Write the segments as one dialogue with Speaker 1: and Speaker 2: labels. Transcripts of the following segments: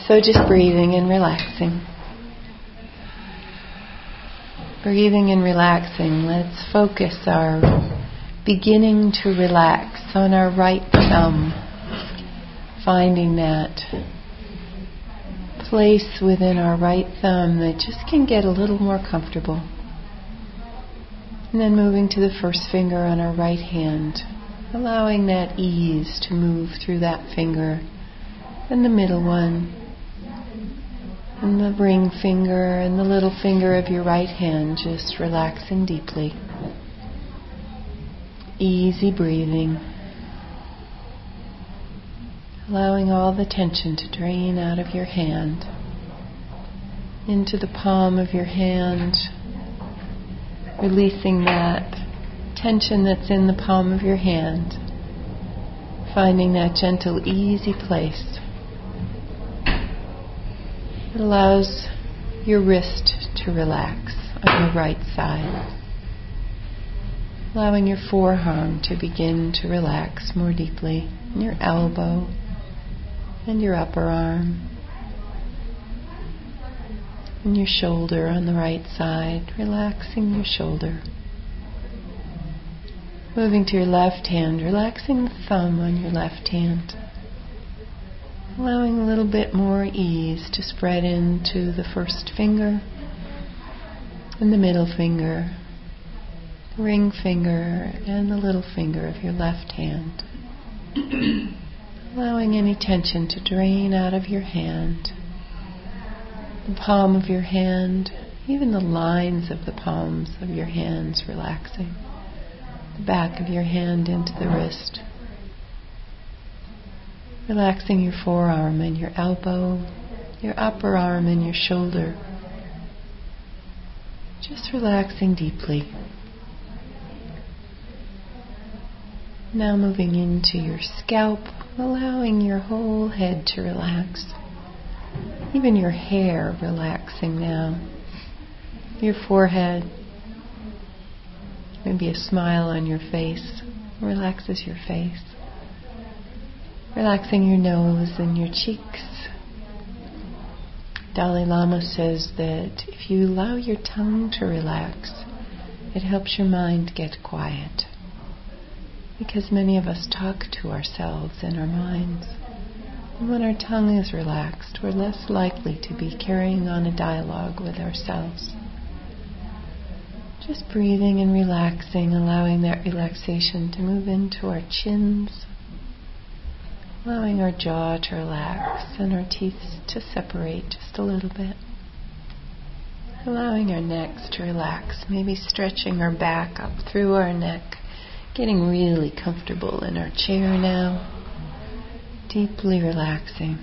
Speaker 1: So just breathing and relaxing. Breathing and relaxing. Let's focus our beginning to relax on our right thumb. Finding that place within our right thumb that just can get a little more comfortable. And then moving to the first finger on our right hand. Allowing that ease to move through that finger. And the middle one. And the ring finger and the little finger of your right hand, just relaxing deeply. Easy breathing. Allowing all the tension to drain out of your hand into the palm of your hand. Releasing that tension that's in the palm of your hand. Finding that gentle, easy place. It allows your wrist to relax on your right side. Allowing your forearm to begin to relax more deeply. And your elbow and your upper arm. And your shoulder on the right side. Relaxing your shoulder. Moving to your left hand. Relaxing the thumb on your left hand. Allowing a little bit more ease to spread into the first finger and the middle finger, the ring finger and the little finger of your left hand. Allowing any tension to drain out of your hand, the palm of your hand, even the lines of the palms of your hands relaxing, the back of your hand into the wrist. Relaxing your forearm and your elbow, your upper arm and your shoulder. Just relaxing deeply. Now moving into your scalp, allowing your whole head to relax. Even your hair relaxing now. Your forehead, maybe a smile on your face, relaxes your face. Relaxing your nose and your cheeks. Dalai Lama says that if you allow your tongue to relax, it helps your mind get quiet. Because many of us talk to ourselves in our minds. And when our tongue is relaxed, we're less likely to be carrying on a dialogue with ourselves. Just breathing and relaxing, allowing that relaxation to move into our chins. Allowing our jaw to relax and our teeth to separate just a little bit. Allowing our necks to relax, maybe stretching our back up through our neck, getting really comfortable in our chair now. Deeply relaxing.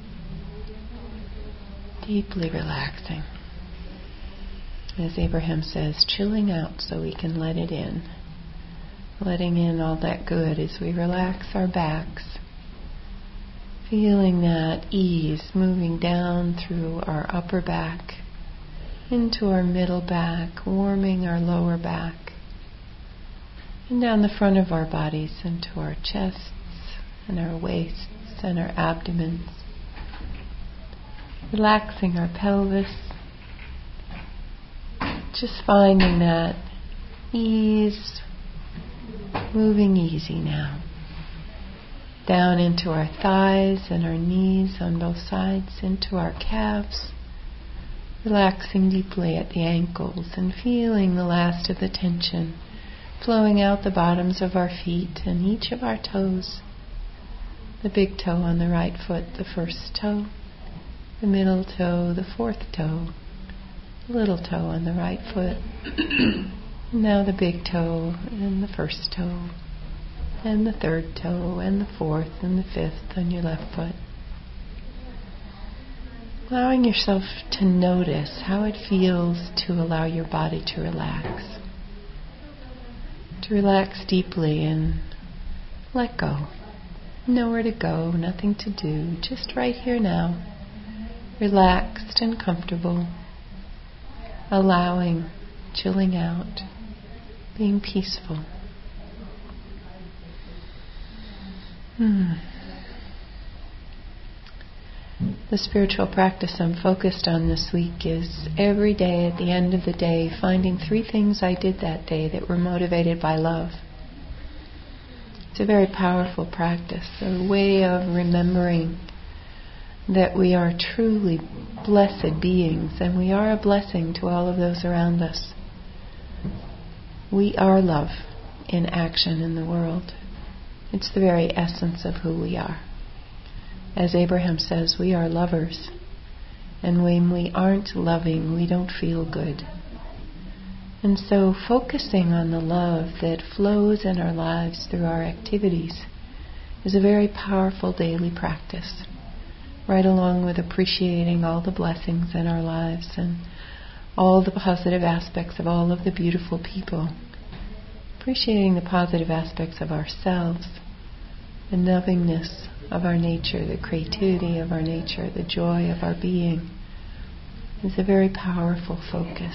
Speaker 1: Deeply relaxing. As Abraham says, chilling out so we can let it in. Letting in all that good as we relax our backs. Feeling that ease moving down through our upper back, into our middle back, warming our lower back, and down the front of our bodies into our chests and our waists and our abdomens. Relaxing our pelvis, just finding that ease, moving easy now. Down into our thighs and our knees on both sides, into our calves, relaxing deeply at the ankles and feeling the last of the tension flowing out the bottoms of our feet and each of our toes. The big toe on the right foot, the first toe, the middle toe, the fourth toe, the little toe on the right foot, now the big toe and the first toe, and the third toe, and the fourth, and the fifth on your left foot. Allowing yourself to notice how it feels to allow your body to relax. To relax deeply and let go. Nowhere to go, nothing to do, just right here now. Relaxed and comfortable. Allowing, chilling out, being peaceful. The spiritual practice I'm focused on this week is every day at the end of the day finding 3 things I did that day that were motivated by love. It's a very powerful practice, a way of remembering that we are truly blessed beings and we are a blessing to all of those around us. We are love in action in the world. It's the very essence of who we are. As Abraham says, we are lovers. And when we aren't loving, we don't feel good. And so focusing on the love that flows in our lives through our activities is a very powerful daily practice, right along with appreciating all the blessings in our lives and all the positive aspects of all of the beautiful people, appreciating the positive aspects of ourselves, the nothingness of our nature, the creativity of our nature, the joy of our being is a very powerful focus.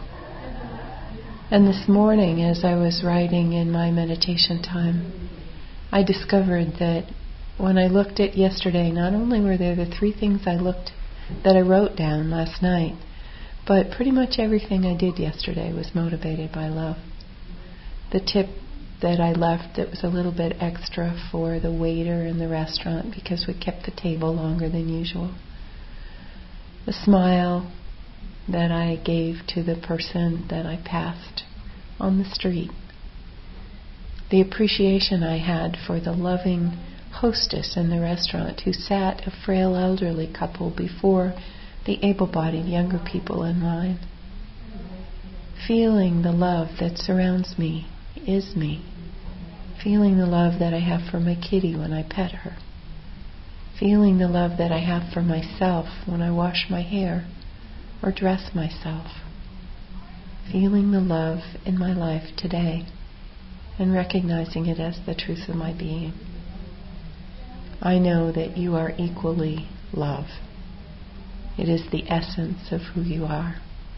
Speaker 1: And this morning, as I was writing in my meditation time, I discovered that when I looked at yesterday, not only were there the 3 things that I wrote down last night, but pretty much everything I did yesterday was motivated by love. The tip that I left that was a little bit extra for the waiter in the restaurant because we kept the table longer than usual. The smile that I gave to the person that I passed on the street. The appreciation I had for the loving hostess in the restaurant who sat a frail elderly couple before the able-bodied younger people in line. Feeling the love that surrounds me is me. Feeling the love that I have for my kitty when I pet her. Feeling the love that I have for myself when I wash my hair or dress myself. Feeling the love in my life today and recognizing it as the truth of my being. I know that you are equally love. It is the essence of who you are.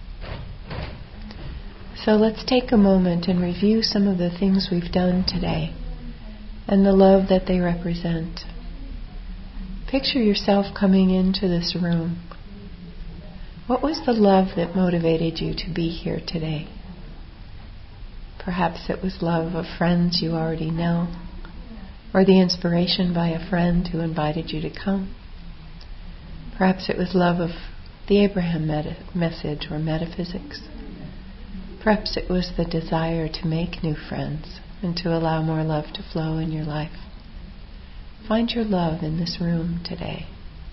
Speaker 1: So let's take a moment and review some of the things we've done today and the love that they represent. Picture yourself coming into this room. What was the love that motivated you to be here today? Perhaps it was love of friends you already know, or the inspiration by a friend who invited you to come. Perhaps it was love of the Abraham message or metaphysics. Perhaps it was the desire to make new friends and to allow more love to flow in your life. Find your love in this room today.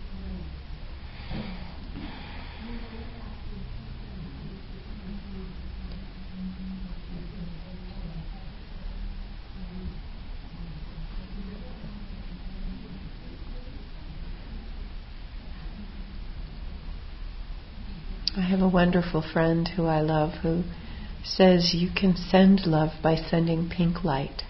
Speaker 1: I have a wonderful friend who I love who says you can send love by sending pink light.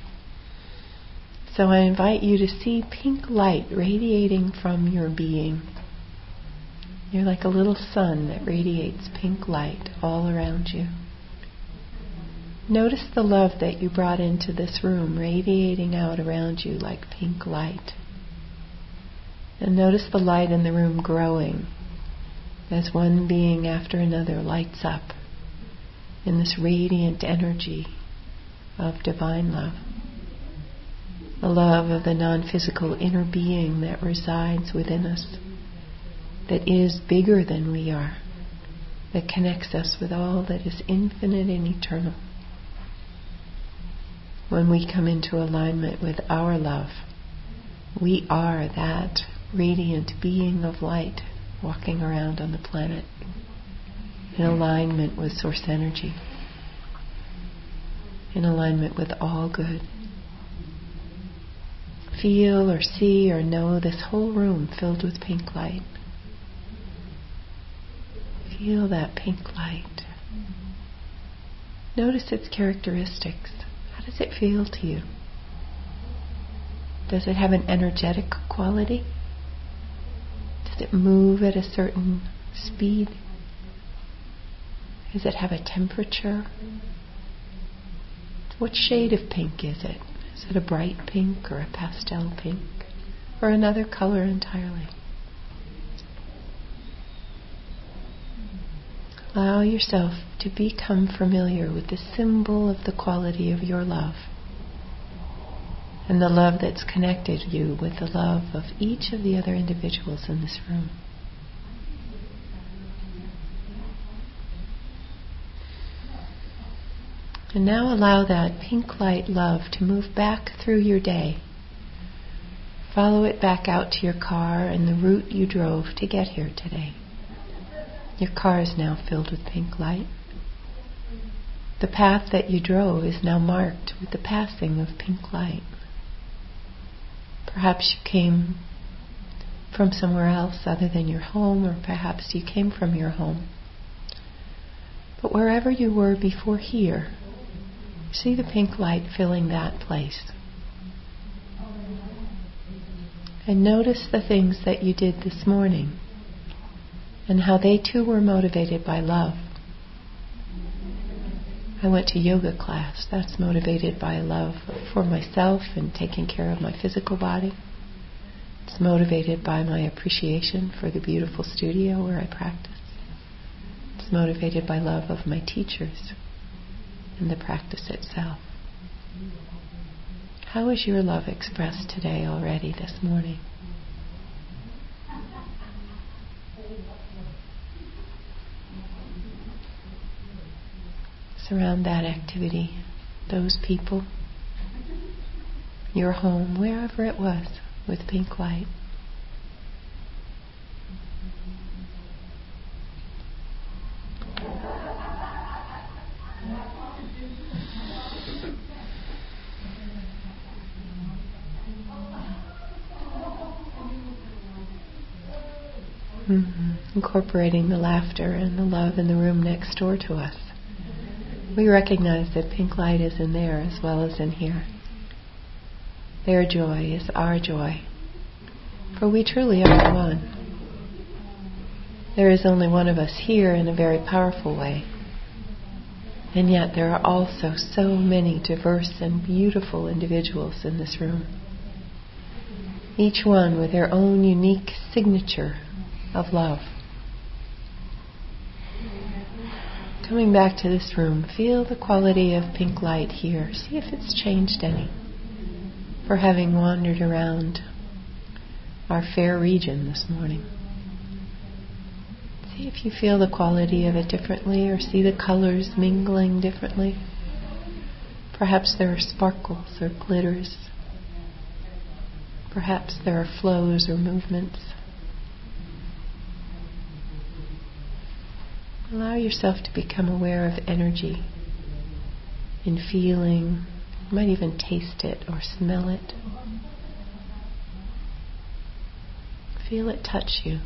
Speaker 1: So I invite you to see pink light radiating from your being. You're like a little sun that radiates pink light all around you. Notice the love that you brought into this room radiating out around you like pink light. And notice the light in the room growing as one being after another lights up in this radiant energy of divine love. The love of the non-physical inner being that resides within us, that is bigger than we are, that connects us with all that is infinite and eternal. When we come into alignment with our love, we are that radiant being of light walking around on the planet in alignment with source energy, in alignment with all good. Feel or see or know this whole room filled with pink light. Feel that pink light. Notice its characteristics. How does it feel to you? Does it have an energetic quality? Does it move at a certain speed? Does it have a temperature? What shade of pink is it? Is it a bright pink or a pastel pink or another color entirely? Allow yourself to become familiar with the symbol of the quality of your love and the love that's connected you with the love of each of the other individuals in this room. And now allow that pink light love to move back through your day. Follow it back out to your car and the route you drove to get here today. Your car is now filled with pink light. The path that you drove is now marked with the passing of pink light. Perhaps you came from somewhere else other than your home, or perhaps you came from your home. But wherever you were before here, see the pink light filling that place. And notice the things that you did this morning and how they too were motivated by love. I went to yoga class. That's motivated by love for myself and taking care of my physical body. It's motivated by my appreciation for the beautiful studio where I practice. It's motivated by love of my teachers and the practice itself. How is your love expressed today already this morning? Surround that activity, those people, your home, wherever it was, with pink light. Incorporating the laughter and the love in the room next door to us. We recognize that pink light is in there as well as in here. Their joy is our joy, for we truly are one. There is only one of us here in a very powerful way, and yet there are also so many diverse and beautiful individuals in this room, each one with their own unique signature of love. Coming back to this room, feel the quality of pink light here. See if it's changed any for having wandered around our fair region this morning. See if you feel the quality of it differently or see the colors mingling differently. Perhaps there are sparkles or glitters. Perhaps there are flows or movements. Allow yourself to become aware of energy in feeling. You might even taste it or smell it. Feel it touch you.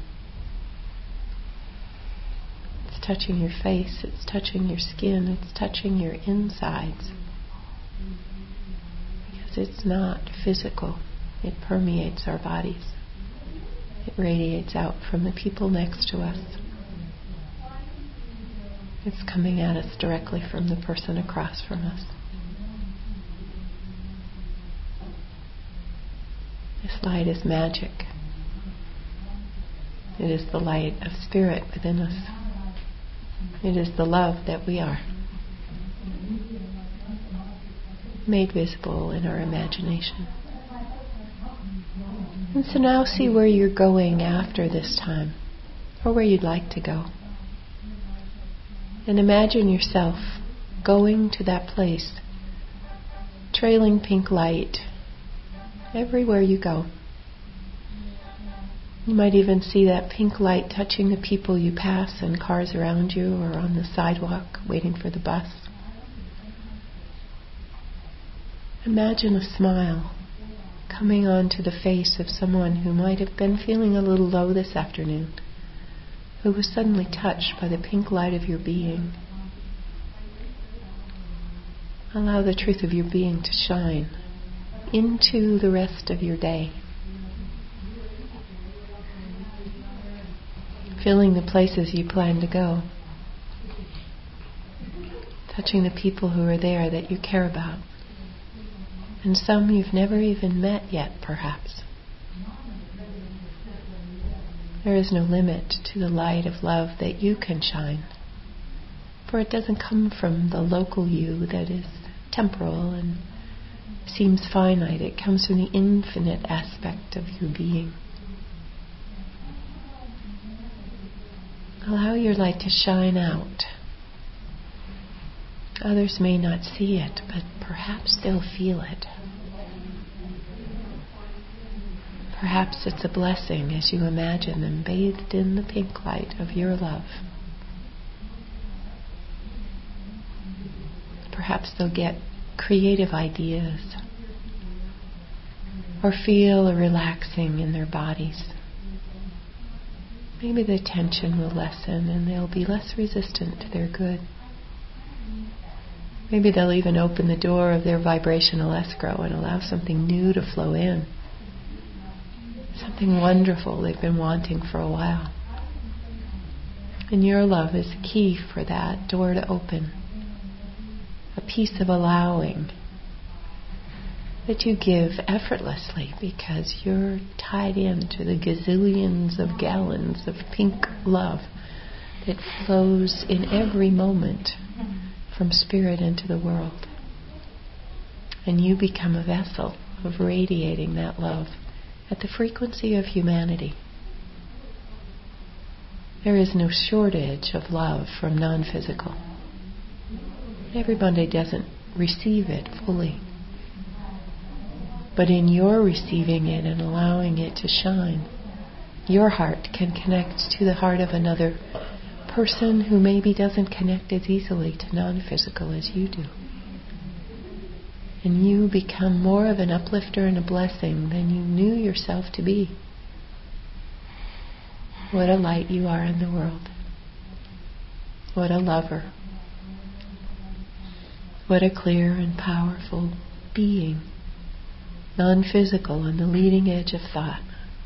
Speaker 1: It's touching your face, it's touching your skin, it's touching your insides. Because it's not physical, it permeates our bodies. It radiates out from the people next to us. It's coming at us directly from the person across from us. This light is magic. It is the light of spirit within us. It is the love that we are, made visible in our imagination. And so now see where you're going after this time, or where you'd like to go. And imagine yourself going to that place, trailing pink light everywhere you go. You might even see that pink light touching the people you pass and cars around you or on the sidewalk waiting for the bus. Imagine a smile coming onto the face of someone who might have been feeling a little low this afternoon, who was suddenly touched by the pink light of your being. Allow the truth of your being to shine into the rest of your day, filling the places you plan to go, touching the people who are there that you care about, and some you've never even met yet, perhaps. There is no limit to the light of love that you can shine For it doesn't come from the local you that is temporal and seems finite. It comes from the infinite aspect of your being. Allow your light to shine out. Others may not see it, but perhaps they'll feel it. Perhaps it's a blessing as you imagine them bathed in the pink light of your love. Perhaps they'll get creative ideas or feel a relaxing in their bodies. Maybe the tension will lessen and they'll be less resistant to their good. Maybe they'll even open the door of their vibrational escrow and allow something new to flow in. Something wonderful they've been wanting for a while. And your love is the key for that door to open. A piece of allowing that you give effortlessly because you're tied into the gazillions of gallons of pink love that flows in every moment from spirit into the world. And you become a vessel of radiating that love at the frequency of humanity. There is no shortage of love from non-physical. Everybody doesn't receive it fully. But in your receiving it and allowing it to shine, your heart can connect to the heart of another person who maybe doesn't connect as easily to non-physical as you do. And you become more of an uplifter and a blessing than you knew yourself to be. What a light you are in the world. What a lover. What a clear and powerful being. Non-physical on the leading edge of thought.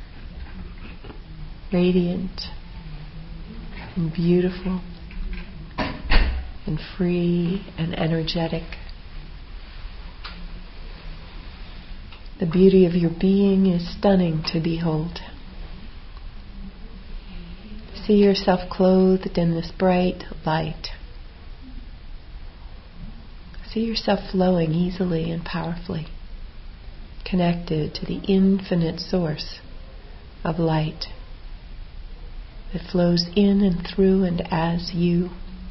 Speaker 1: Radiant and beautiful and free and energetic. The beauty of your being is stunning to behold. See yourself clothed in this bright light. See yourself flowing easily and powerfully, connected to the infinite source of light that flows in and through and as you.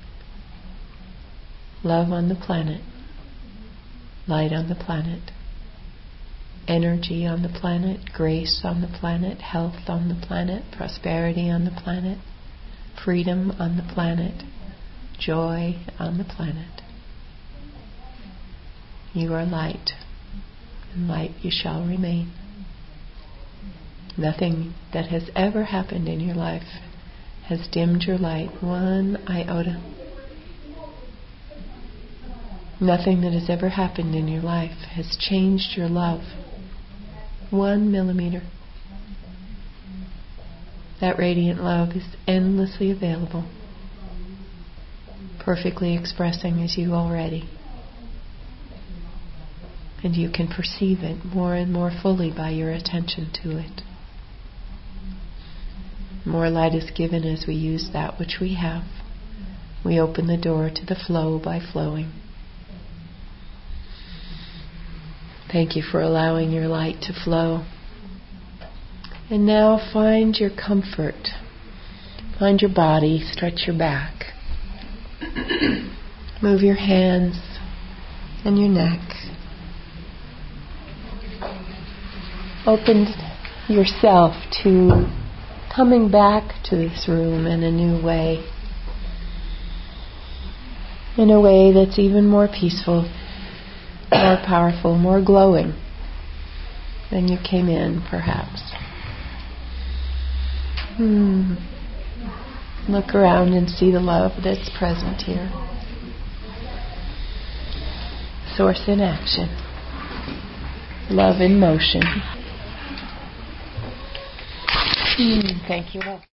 Speaker 1: Love on the planet, light on the planet, energy on the planet, grace on the planet, health on the planet, prosperity on the planet, freedom on the planet, joy on the planet. You are light, and light you shall remain. Nothing that has ever happened in your life has dimmed your light one iota. Nothing that has ever happened in your life has changed your love 1 millimeter. That radiant love is endlessly available, perfectly expressing as you already. And you can perceive it more and more fully by your attention to it. More light is given as we use that which we have. We open the door to the flow by flowing. Thank you for allowing your light to flow. And now find your comfort. Find your body, stretch your back. Move your hands and your neck. Open yourself to coming back to this room in a new way. In a way that's even more peaceful, more powerful, more glowing than you came in, perhaps. Look around and see the love that's present here. Source in action. Love in motion. Thank you all.